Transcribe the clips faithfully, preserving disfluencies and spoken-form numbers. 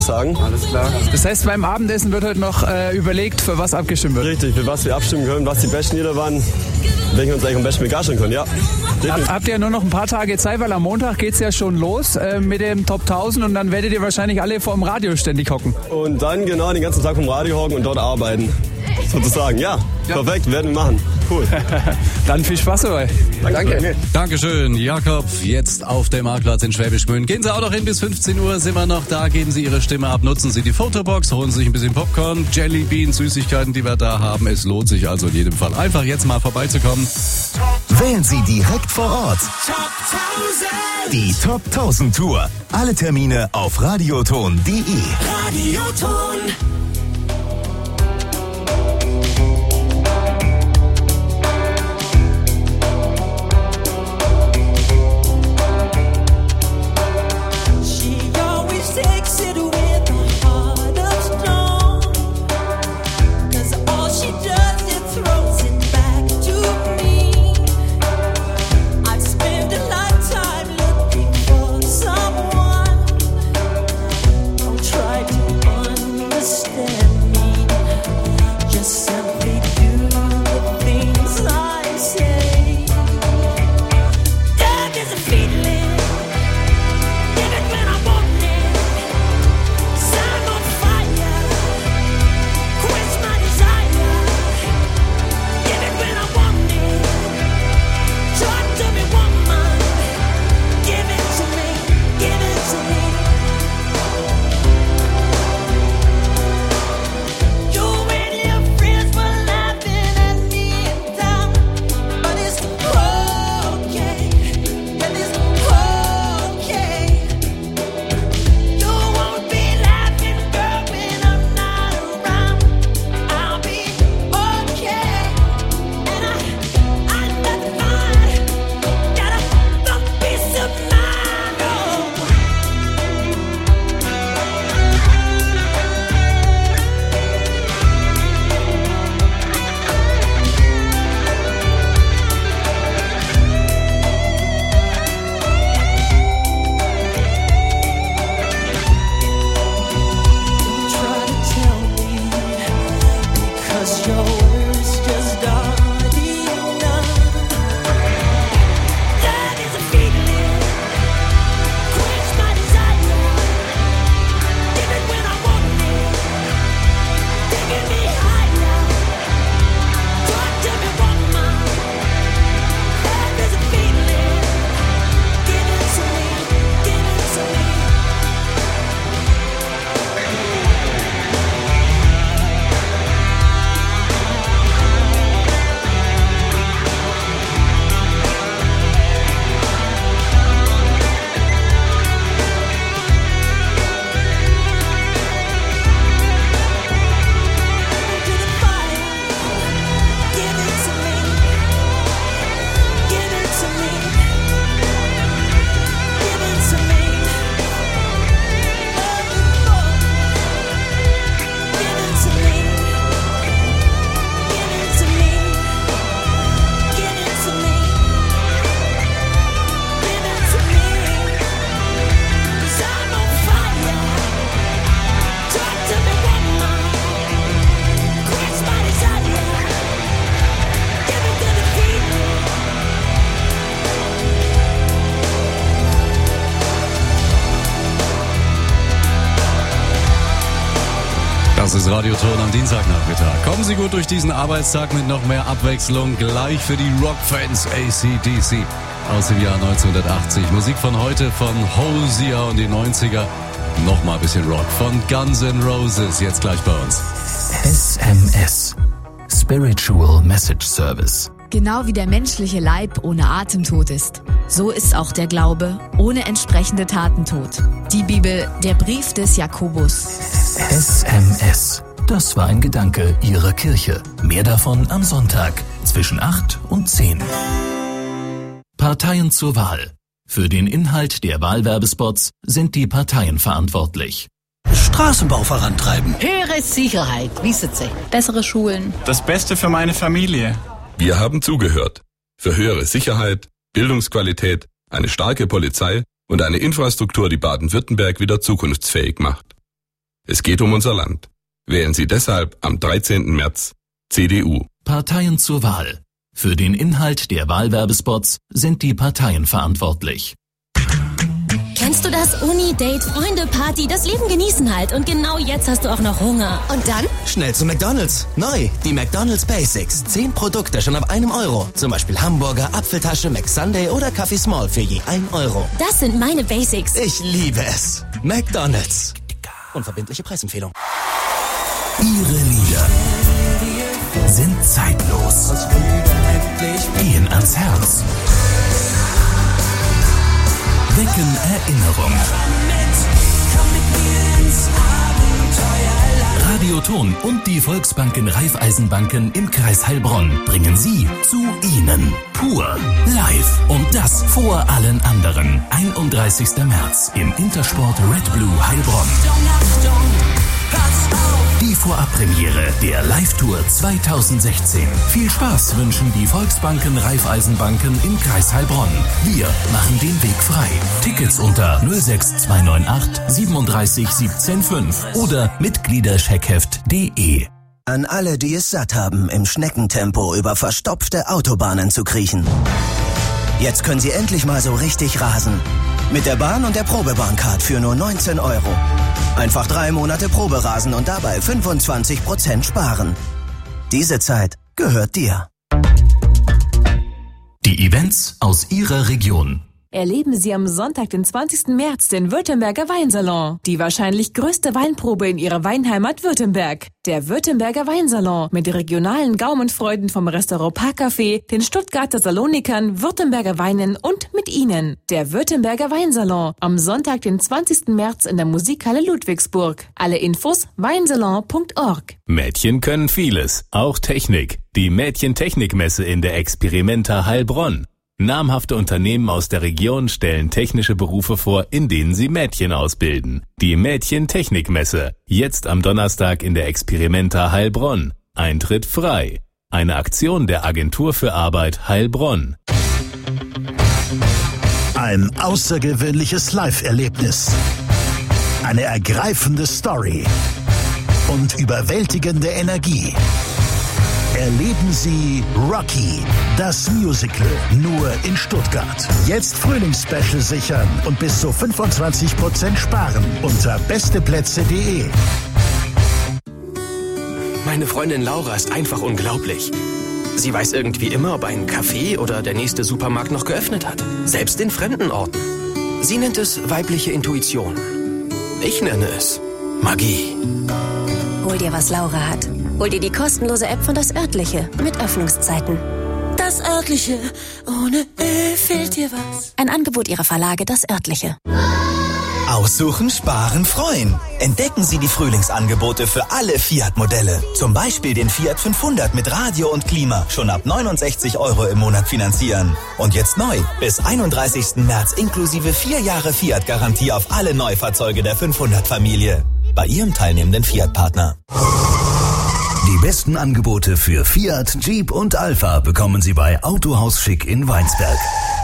sagen. Alles klar. Das heißt, beim Abendessen wird heute noch äh, überlegt, für was abgestimmt wird. Richtig, für was wir abstimmen können, was die besten Lieder waren, welche wir uns eigentlich am besten begeistern können, ja. Hab, habt ihr nur noch ein paar Tage Zeit, weil am Montag geht's ja schon los äh, mit dem Top tausend und dann werdet ihr wahrscheinlich alle vor dem Radio ständig hocken. Und dann genau den ganzen Tag vom Radio hocken und dort arbeiten. Sozusagen, ja. ja. Perfekt, werden wir machen. Cool. Dann viel Spaß dabei. Danke. Danke. Dankeschön, Jakob. Jetzt auf dem Marktplatz in Schwäbisch Gmünd. Gehen Sie auch noch hin, bis fünfzehn Uhr sind wir noch da. Geben Sie Ihre Stimme ab, nutzen Sie die Fotobox, holen Sie sich ein bisschen Popcorn, Jellybean, Süßigkeiten, die wir da haben. Es lohnt sich also in jedem Fall, einfach jetzt mal vorbeizukommen. Wählen Sie direkt vor Ort. Top tausend. Die Top tausend Tour. Alle Termine auf radioton punkt de. Radioton. Das ist Radioton am Dienstagnachmittag. Kommen Sie gut durch diesen Arbeitstag mit noch mehr Abwechslung. Gleich für die Rockfans A C D C aus dem Jahr neunzehnhundertachtzig. Musik von heute von Hosier und die neunziger. Nochmal ein bisschen Rock von Guns N' Roses. Jetzt gleich bei uns. S M S. Spiritual Message Service. Genau wie der menschliche Leib ohne Atem tot ist, so ist auch der Glaube ohne entsprechende Taten tot. Die Bibel, der Brief des Jakobus. S M S. Das war ein Gedanke Ihrer Kirche. Mehr davon am Sonntag zwischen acht und zehn. Parteien zur Wahl. Für den Inhalt der Wahlwerbespots sind die Parteien verantwortlich. Straßenbau vorantreiben. Höhere Sicherheit, wissen Sie. Bessere Schulen. Das Beste für meine Familie. Wir haben zugehört. Für höhere Sicherheit, Bildungsqualität, eine starke Polizei und eine Infrastruktur, die Baden-Württemberg wieder zukunftsfähig macht. Es geht um unser Land. Wählen Sie deshalb am dreizehnten März C D U. Parteien zur Wahl. Für den Inhalt der Wahlwerbespots sind die Parteien verantwortlich. Kennst du das? Uni, Date, Freunde, Party, das Leben genießen halt. Und genau jetzt hast du auch noch Hunger. Und dann? Schnell zu McDonald's. Neu, die McDonald's Basics. Zehn Produkte schon ab einem Euro. Zum Beispiel Hamburger, Apfeltasche, McSunday oder Kaffee Small für je ein Euro. Das sind meine Basics. Ich liebe es. McDonald's. Unverbindliche Preisempfehlung. Ihre Lieder sind zeitlos, gehen ans Herz, wecken Erinnerung. Radioton und die Volksbanken Raiffeisenbanken im Kreis Heilbronn bringen Sie zu Ihnen. Pur, live und das vor allen anderen. einunddreißigster März im Intersport Red Blue Heilbronn. Die Vorabpremiere der Live-Tour zweitausendsechzehn. Viel Spaß wünschen die Volksbanken Raiffeisenbanken im Kreis Heilbronn. Wir machen den Weg frei. Tickets unter null sechs zwei neun acht siebenunddreißig siebzehn fünf oder Mitgliederscheckheft punkt de. An alle, die es satt haben, im Schneckentempo über verstopfte Autobahnen zu kriechen. Jetzt können Sie endlich mal so richtig rasen. Mit der Bahn und der Probebahncard für nur neunzehn Euro. Einfach drei Monate Proberasen und dabei fünfundzwanzig Prozent sparen. Diese Zeit gehört dir. Die Events aus Ihrer Region. Erleben Sie am Sonntag, den zwanzigsten März, den Württemberger Weinsalon. Die wahrscheinlich größte Weinprobe in Ihrer Weinheimat Württemberg. Der Württemberger Weinsalon mit regionalen Gaumenfreuden vom Restaurant Parkcafé, den Stuttgarter Salonikern, Württemberger Weinen und mit Ihnen. Der Württemberger Weinsalon am Sonntag, den zwanzigsten März in der Musikhalle Ludwigsburg. Alle Infos weinsalon punkt org. Mädchen können vieles, auch Technik. Die Mädchentechnikmesse in der Experimenta Heilbronn. Namhafte Unternehmen aus der Region stellen technische Berufe vor, in denen sie Mädchen ausbilden. Die Mädchentechnikmesse, jetzt am Donnerstag in der Experimenta Heilbronn. Eintritt frei. Eine Aktion der Agentur für Arbeit Heilbronn. Ein außergewöhnliches Live-Erlebnis. Eine ergreifende Story. Und überwältigende Energie. Erleben Sie Rocky, das Musical, nur in Stuttgart. Jetzt Frühlingsspecial sichern und bis zu fünfundzwanzig Prozent sparen unter besteplätze punkt de. Meine Freundin Laura ist einfach unglaublich. Sie weiß irgendwie immer, ob ein Café oder der nächste Supermarkt noch geöffnet hat. Selbst in fremden Orten. Sie nennt es weibliche Intuition. Ich nenne es Magie. Hol dir, was Laura hat. Hol dir die kostenlose App von Das Örtliche mit Öffnungszeiten. Das Örtliche, ohne Ö fehlt dir was. Ein Angebot ihrer Verlage Das Örtliche. Aussuchen, sparen, freuen. Entdecken Sie die Frühlingsangebote für alle Fiat-Modelle. Zum Beispiel den Fiat fünfhundert mit Radio und Klima. Schon ab neunundsechzig Euro im Monat finanzieren. Und jetzt neu. Bis einunddreißigsten März inklusive vier Jahre Fiat-Garantie auf alle Neufahrzeuge der fünfhundert-Familie. Bei Ihrem teilnehmenden Fiat-Partner. Die besten Angebote für Fiat, Jeep und Alpha bekommen Sie bei Autohaus Schick in Weinsberg.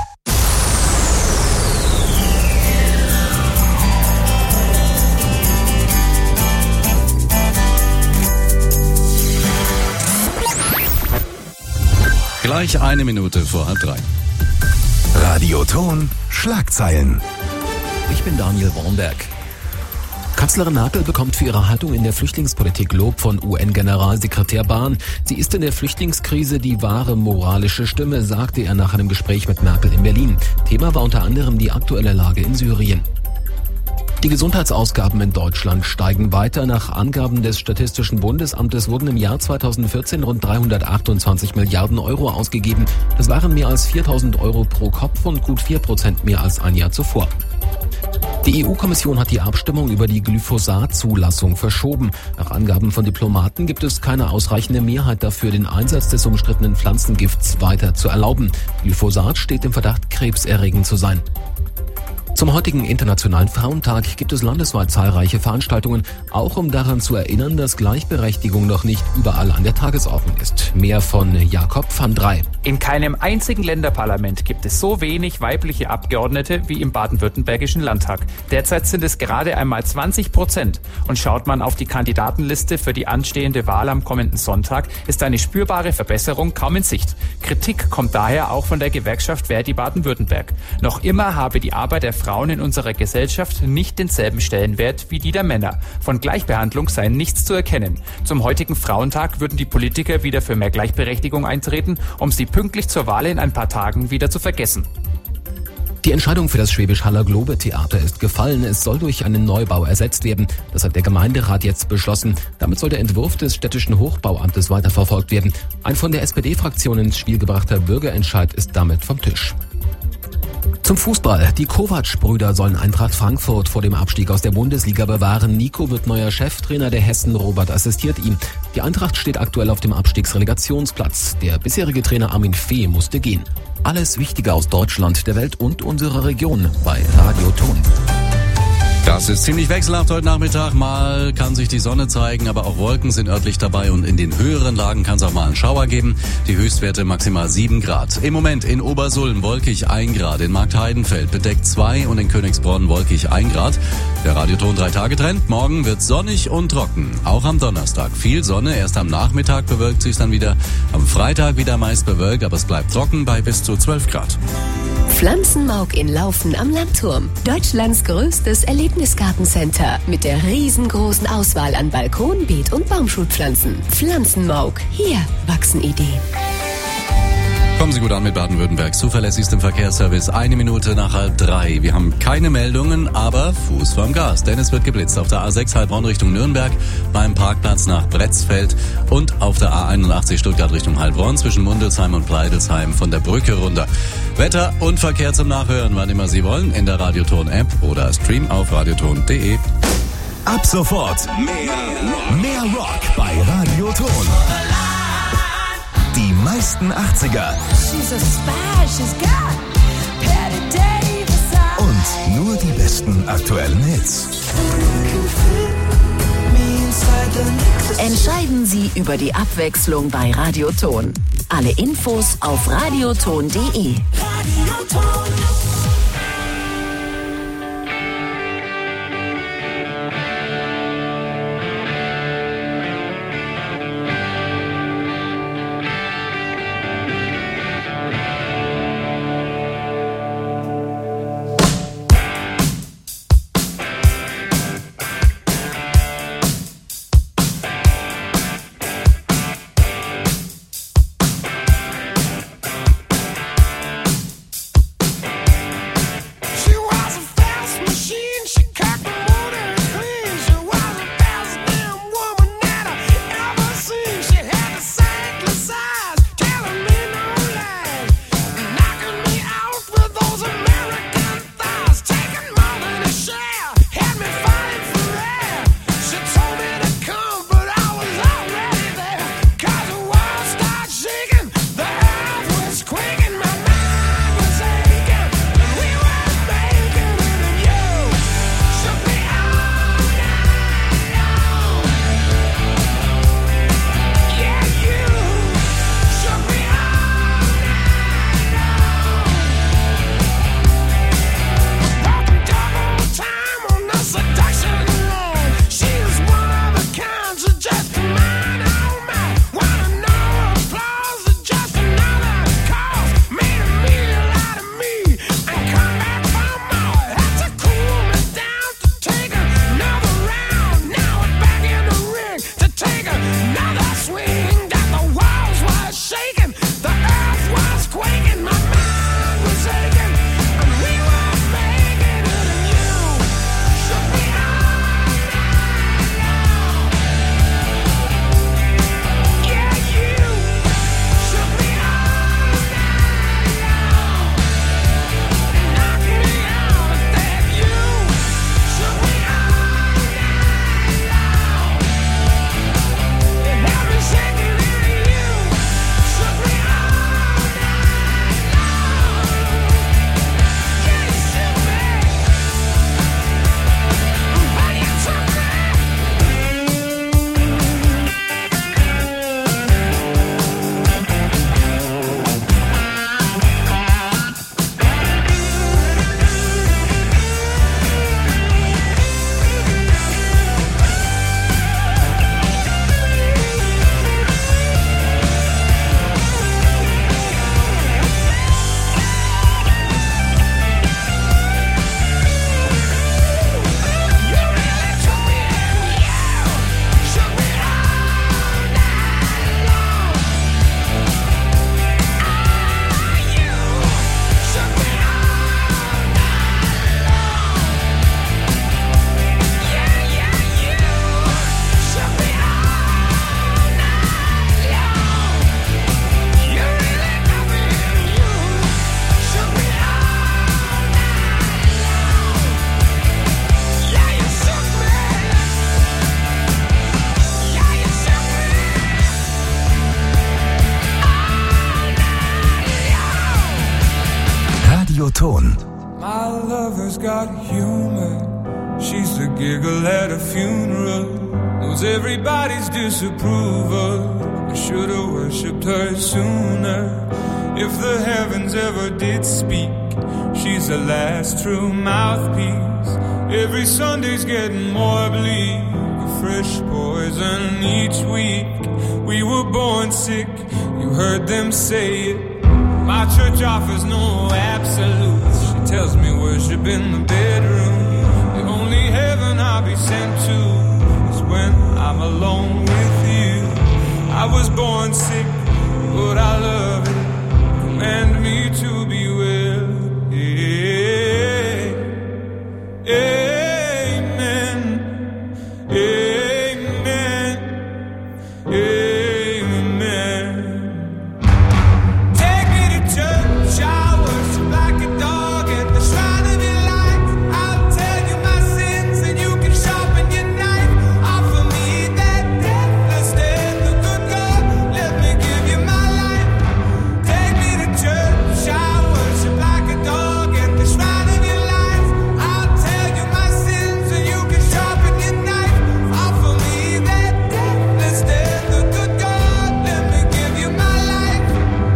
Gleich eine Minute vor halb drei. Radioton Schlagzeilen. Ich bin Daniel Wornberg. Kanzlerin Merkel bekommt für ihre Haltung in der Flüchtlingspolitik Lob von U N-Generalsekretär Bahn. Sie ist in der Flüchtlingskrise die wahre moralische Stimme, sagte er nach einem Gespräch mit Merkel in Berlin. Thema war unter anderem die aktuelle Lage in Syrien. Die Gesundheitsausgaben in Deutschland steigen weiter. Nach Angaben des Statistischen Bundesamtes wurden im Jahr zweitausendvierzehn rund dreihundertachtundzwanzig Milliarden Euro ausgegeben. Das waren mehr als viertausend Euro pro Kopf und gut vier Prozent mehr als ein Jahr zuvor. Die E U-Kommission hat die Abstimmung über die Glyphosat-Zulassung verschoben. Nach Angaben von Diplomaten gibt es keine ausreichende Mehrheit dafür, den Einsatz des umstrittenen Pflanzengifts weiter zu erlauben. Glyphosat steht im Verdacht, krebserregend zu sein. Zum heutigen Internationalen Frauentag gibt es landesweit zahlreiche Veranstaltungen, auch um daran zu erinnern, dass Gleichberechtigung noch nicht überall an der Tagesordnung ist. Mehr von Jakob van Drey. In keinem einzigen Länderparlament gibt es so wenig weibliche Abgeordnete wie im baden-württembergischen Landtag. Derzeit sind es gerade einmal zwanzig Prozent. Und schaut man auf die Kandidatenliste für die anstehende Wahl am kommenden Sonntag, ist eine spürbare Verbesserung kaum in Sicht. Kritik kommt daher auch von der Gewerkschaft Verdi Baden-Württemberg. Noch immer habe die Arbeit der Frauen in unserer Gesellschaft nicht denselben Stellenwert wie die der Männer. Von Gleichbehandlung sei nichts zu erkennen. Zum heutigen Frauentag würden die Politiker wieder für mehr Gleichberechtigung eintreten, um sie pünktlich zur Wahl in ein paar Tagen wieder zu vergessen. Die Entscheidung für das Schwäbisch-Haller Globe-Theater ist gefallen. Es soll durch einen Neubau ersetzt werden. Das hat der Gemeinderat jetzt beschlossen. Damit soll der Entwurf des städtischen Hochbauamtes weiterverfolgt werden. Ein von der S P D-Fraktion ins Spiel gebrachter Bürgerentscheid ist damit vom Tisch. Zum Fußball. Die Kovac-Brüder sollen Eintracht Frankfurt vor dem Abstieg aus der Bundesliga bewahren. Nico wird neuer Cheftrainer der Hessen. Robert assistiert ihm. Die Eintracht steht aktuell auf dem Abstiegsrelegationsplatz. Der bisherige Trainer Armin Fee musste gehen. Alles Wichtige aus Deutschland, der Welt und unserer Region bei Radio Ton. Das ist ziemlich wechselhaft heute Nachmittag. Mal kann sich die Sonne zeigen, aber auch Wolken sind örtlich dabei und in den höheren Lagen kann es auch mal einen Schauer geben. Die Höchstwerte maximal sieben Grad. Im Moment in Obersulm wolkig ein Grad, in Marktheidenfeld bedeckt zwei und in Königsbronn wolkig ein Grad. Der Radioton drei Tage Trend. Morgen wird sonnig und trocken. Auch am Donnerstag viel Sonne. Erst am Nachmittag bewölkt sich dann wieder. Am Freitag wieder meist bewölkt, aber es bleibt trocken bei bis zu zwölf Grad. Pflanzenmauk in Laufen am Landturm. Deutschlands größtes Erlebnisgartencenter mit der riesengroßen Auswahl an Balkon-, Beet- und Baumschulpflanzen. Pflanzenmauk. Hier wachsen Ideen. Kommen Sie gut an mit Baden-Württembergs zuverlässigstem Verkehrsservice. Eine Minute nach halb drei. Wir haben keine Meldungen, aber Fuß vorm Gas. Denn es wird geblitzt auf der A sechs Heilbronn Richtung Nürnberg, beim Parkplatz nach Bretzfeld und auf der A einundachtzig Stuttgart Richtung Heilbronn zwischen Mundelsheim und Pleidelsheim von der Brücke runter. Wetter und Verkehr zum Nachhören, wann immer Sie wollen, in der Radioton-App oder Stream auf radioton punkt de. Ab sofort mehr, mehr Rock bei Radioton. Die meisten achtziger und nur die besten aktuellen Hits. Entscheiden Sie über die Abwechslung bei Radioton. Alle Infos auf radioton punkt de. Ton. My lover's got humor. She's the giggle at a funeral. Knows everybody's disapproval. I should've worshipped her sooner. If the heavens ever did speak, she's the last true mouthpiece. Every Sunday's getting more bleak. A fresh poison each week. We were born sick, you heard them say it. My church offers no absolutes. She tells me worship in the bedroom. The only heaven I'll be sent to is when I'm alone with you. I was born sick, but I love it. Command me to be well. Amen. Amen. Amen. Take me to church. I worship like a dog at the shrine of your light. I'll tell you my sins and you can sharpen your knife. Offer me that deathless death, the good God. Let me give you my life. Take me to church. I worship like a dog at the shrine of your life. I'll tell you my sins and you can sharpen your knife. Offer me that deathless death, the good God. Let me give you my life.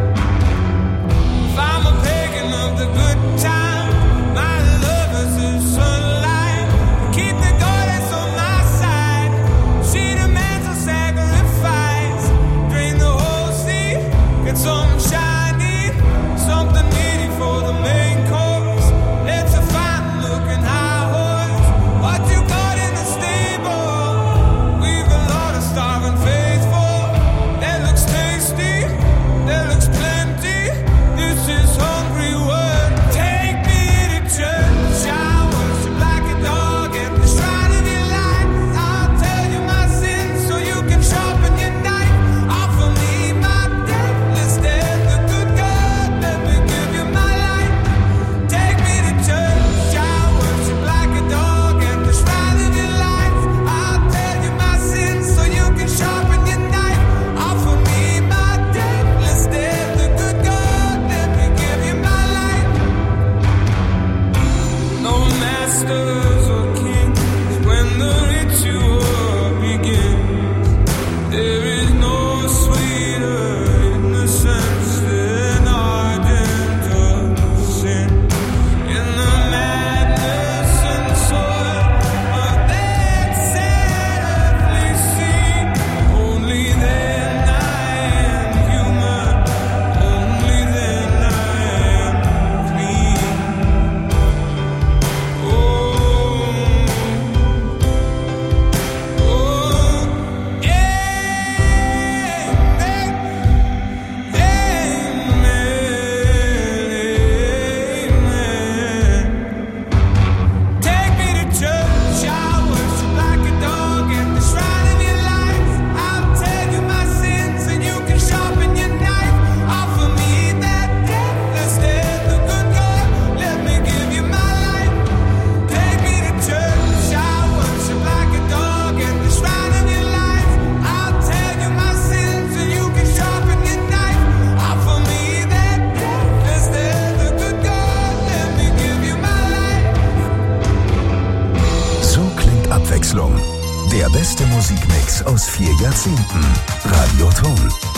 If I'm a pagan of the good time, my lover's the sunlight. Keep the goddess on my side. She demands a sacrifice. Drain the whole sea, get some shiny, something needy for the main course. Let's a fine looking high horse. What you got in the stable? We've a lot of starving faithful. That looks tasty, that looks plenty. This is hungry word. Take me to church. I worship like a dog at the shrine of your light. I'll tell you my sins so you can sharpen your knife. Offer me my deathless death, the good God. Let me give you my life. Take me to church. I worship like a dog at the shrine of your light. I'll tell you my sins so you can sharpen your knife. Offer me my deathless death, the good God. Let me give you my life. No masters or kings when the ritual begins. There is no sweeter innocence than ardent of sin. In the madness and soil of that sadly scene, only then I am human. Only then I am clean. Oh, oh, amen, amen. Take me to church. I worship like a dog at the shrine of your life. I'll tell you my sins and you can sharpen your knife. Offer me that deathless death, the good God. Let me give you my life. Take me to church. I worship like a dog at the shrine of your life. I'll tell you my sins and you can sharpen your knife. Offer me that deathless death, the good God. Let me give you my life. So klingt Abwechslung. Der beste Musikmix aus vier Jahrzehnten. Radio Ton.